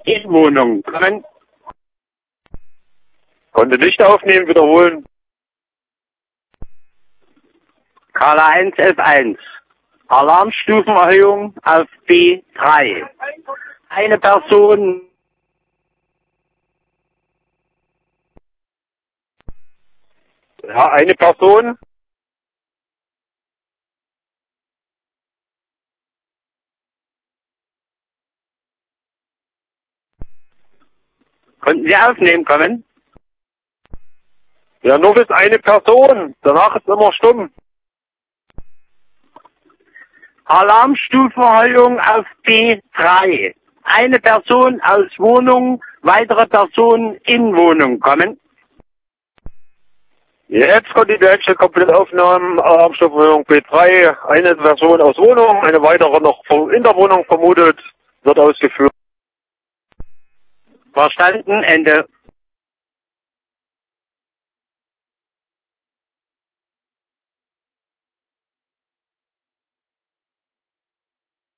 in Wohnung kommen. Konnte nicht aufnehmen, wiederholen. Skala 111.1. Alarmstufenerhöhung auf B3. Eine Person. Ja, eine Person. Konnten Sie aufnehmen kommen? Ja, nur bis eine Person. Danach ist immer stumm. Alarmstufenerhöhung auf B3. Eine Person aus Wohnung, weitere Personen in Wohnung kommen. Jetzt kommt die deutsche Komplettaufnahmen, Alarmstufenerhöhung B3. Eine Person aus Wohnung, eine weitere noch in der Wohnung vermutet, wird ausgeführt. Verstanden, Ende.